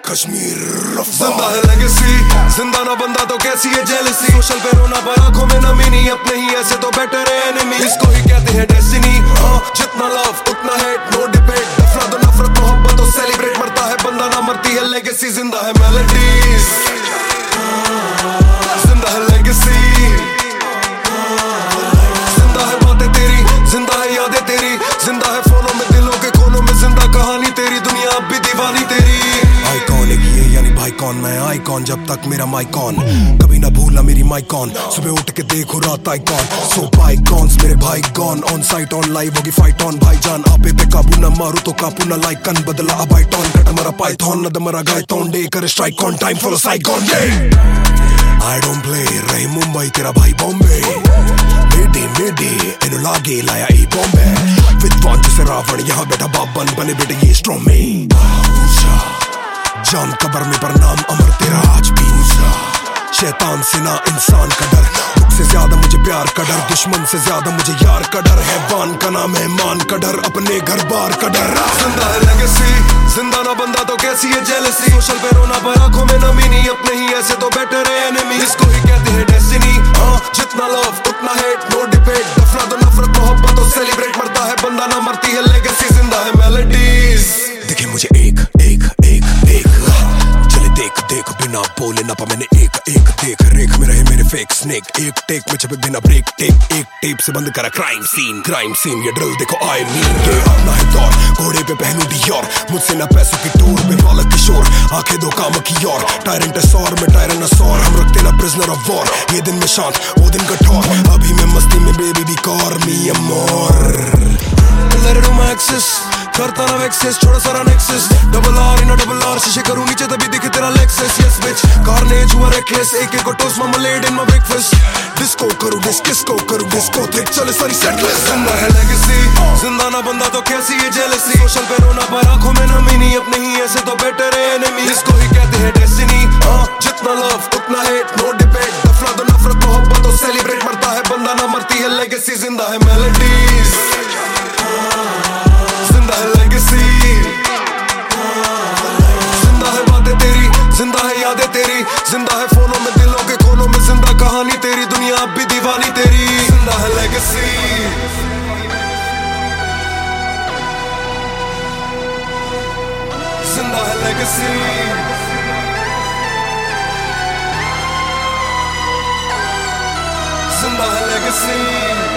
कश्मीर जिंदा है लेगेसी, जिंदा ना बंदा तो कैसी है जेलसी। सोशल पे रोना पर आंखों में नमी नहीं, अपने ही ऐसे तो बेटर है एनिमी। इसको ही कहते हैं डेस्टिनी। जितना लव उतना हेट, नो डिबेट। दफना दो नफरत मोहब्बत तो सेलिब्रेट। मरता है बंदा ना मरती है लेगेसी। जिंदा है मेलोडीज, जिंदा है लेगेसी, जिंदा है बातें तेरी, जिंदा है यादें तेरी, जिंदा है फोनों में दिलों के कोनों में, जिंदा कहानी तेरी, दुनिया अब भी दीवानी तेरी। आइकॉन एक ये यानी भाई कौन, मैं आइकॉन जब तक मेरा माइकॉन। कभी ना भूलना मेरी माइकॉन, सुबह उठ के देखो रात आइकॉन। सो बाइकॉन्स मेरे भाई gone, on sight on live होगी फाइट ऑन। भाईजान आपे पे काबू ना मारू तो कापू ना लाइक कन बदला अब आइटॉन। कट मरा पाइथन नद मरा गायतोन, डे कर स्ट्राइक ऑन टाइम फॉलो साइकॉन। आई डोंट प्ले, रही मुंबई तेरा भाई बॉम्बे। मेडे मेडे इन्हों लागे लाया ए बॉम्बे। विद्वान जैसे रावण यहाँ बैठा बाबन, बने बेटे ये स्ट्रॉन्ग में। जान कबर में प्रणाम अमर तेरा आज भी ऊंचा। शैतान से ना इंसान का डर, दुख से ज्यादा मुझे प्यार का डर। दुश्मन से ज्यादा मुझे यार का डर है। बान का नाम है मान का डर, अपने घर बार का डर। जिंदा है लेगेसी, जिंदा ना बंदा तो कैसी है जेलसी। सोशल पे रोना पर आंखों में नमी नहीं, अपने ही ऐसे तो बेटर है एनिमी। इसको ही कहते हैं डेस्टिनी। जितना लव उतना हेट, नो डिबेट। दफना दो नफरत मोहब्बत तो सेलिब्रेट। मरता है बंदा ना मरती है लेगेसी। जिंदा है मेलोडीज। दिखे मुझे एक एक एक एक, चले देख देख बिना बोले ना पा मैंने एक एक देख रेख में रहे मेरे फेक स्नेक। एक टेक में छपे बिना ब्रेक टेप, एक टेप से बंद करा क्राइम सीन। ये ड्रिल देखो आई मीन के अपना है दौर। घोड़े पे पहनू डियोर, मुझसे ना पैसों की टूर में बालक किशोर। आंखें दो काम की ओर, टायरेंट सौर में टायरेनोसॉर। हम रखते ना प्रिजनर ऑफ वॉर, ये दिन में शांत वो दिन कठोर। अभी मैं मस्ती में बेबी भी कॉर मी अमोर। करता ना वैक्सेस, छोड़ा सारा Nexus. Double R in double R, शीशे करूं नीचे तभी दिखे तेरा लेक्सस। यस बिच कार्नेज हुआ रेकलेस, एक एक toast marmalade in my breakfast. Disco करूं डिस्को करूं डिस्को, ट्रिक चले सारी सेटलेस। जिंदा है लेगेसी, जिंदा ना बंदा तो कैसी है जेलसी। सोशल पे रोना पर आंखों में नमी नहीं, अपने ही ऐसे तो बेटर है एनिमी। इसको ही कहते हैं डेस्टिनी। जितना लव उतना हेट, नो डिबेट। दफना दो नफरत मोहब्बत तो सेलिब्रेट। मरता है बंदा ना मरती है लेगेसी। जिंदा है मेलोडीज, जिंदा है लेगेसी, जिंदा है बातें तेरी, जिंदा है यादें तेरी, जिंदा है फोनों में दिलों के कोनों में, जिंदा कहानी तेरी, दुनिया अब भी दीवानी तेरी। जिंदा है लेगेसी, जिंदा है लेगेसी, जिंदा है लेगेसी।